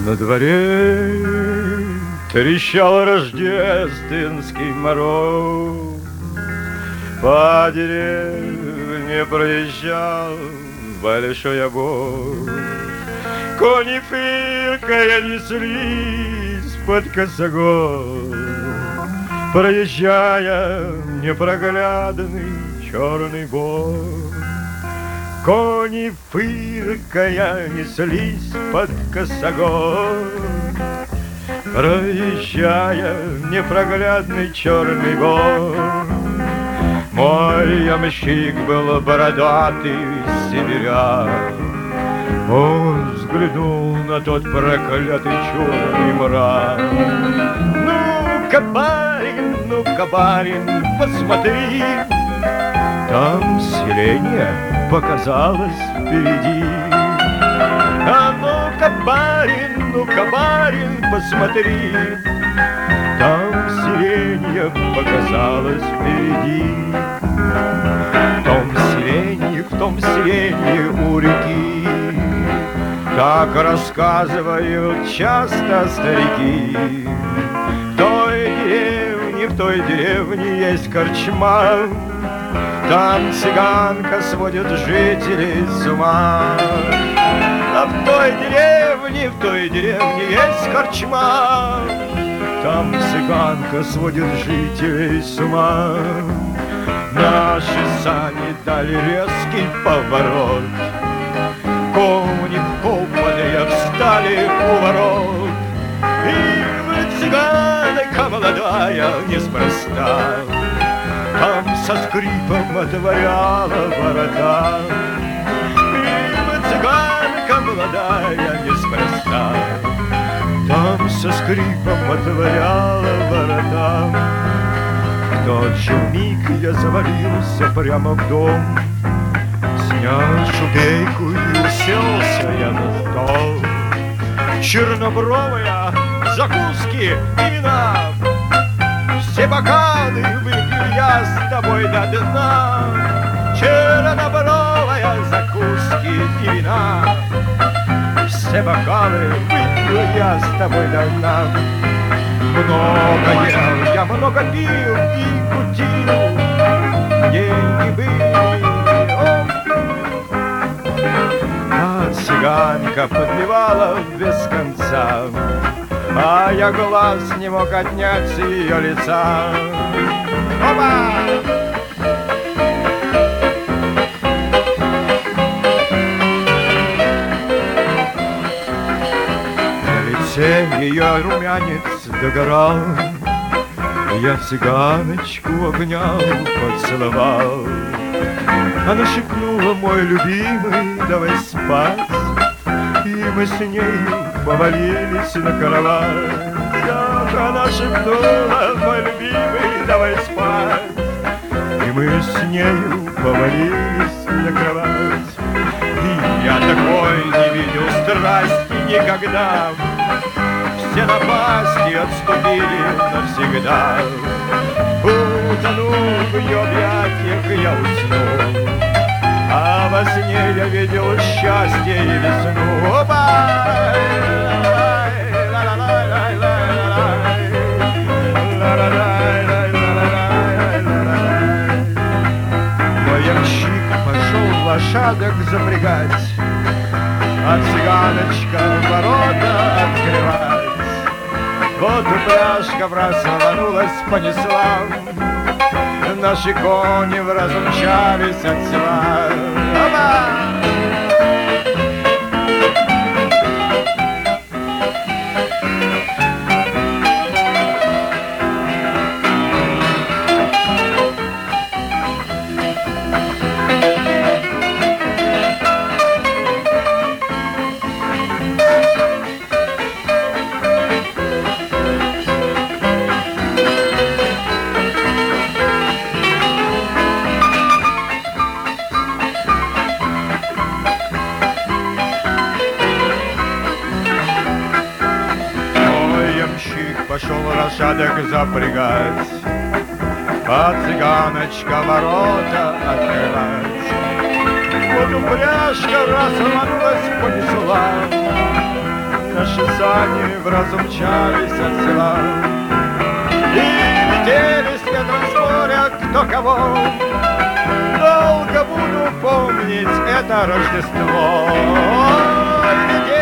На дворе трещал рождественский мороз, по деревне проезжал большой обоз. Кони фыркая неслись под косогор, проезжая непроглядный черный бор. Кони фыркая неслись под косогор, проезжая непроглядный черный бор. Мой ямщик был бородатый северян, он взглянул на тот проклятый черный мрак. Ну-ка, барин, посмотри, там селение показалось впереди. А ну-ка, барин, посмотри, там сиренье показалось впереди. В том селении у реки, так рассказывают часто старики. В той деревне есть корчма, там цыганка сводит жителей с ума. А в той деревне есть корчма, там цыганка сводит жителей с ума. Наши сани дали резкий поворот, кони в копоте встали у ворот. И цыганка молодая неспроста там со скрипом отворяла ворота. И цыганка молодая неспроста там со скрипом отворяла ворота. В тот же миг я завалился прямо в дом, снял шубейку и уселся я на стол. Чернобровая, закуски и вина, все бокалы выпил я с тобой до дна. Чернобровая, закуски и вина, все бокалы выпил я с тобой до дна. Много ел, я много пил и кутил, деньги были, а цыганка подливала без конца, а я глаз не мог отнять с ее лица. Опа! Ее румянец догорал, я цыганочку обнял, поцеловал. Она шепнула: мой любимый, давай спать. И мы с нею повалились на кровать. Ах, она шепнула: мой любимый, давай спать. И мы с нею повалились на кровать. И я такой не видел страсти никогда. Все напасти отступили навсегда. Утонул в ее объятиях, я уснул, а во сне я видел счастье и весну. Опа! Мой ямщик пошел лошадок запрягать, а цыганочка ворота открывать. Вот упряжка враз рванулась, понесла, наши кони враз умчались от села. Опа! Пошел лошадок запрягать, а цыганочка ворота открывать. Вот упряжка раз рванулась, понесла, наши сани вразу мчались от села. И летели с ветром с моря кто кого. Долго буду помнить это Рождество. Летели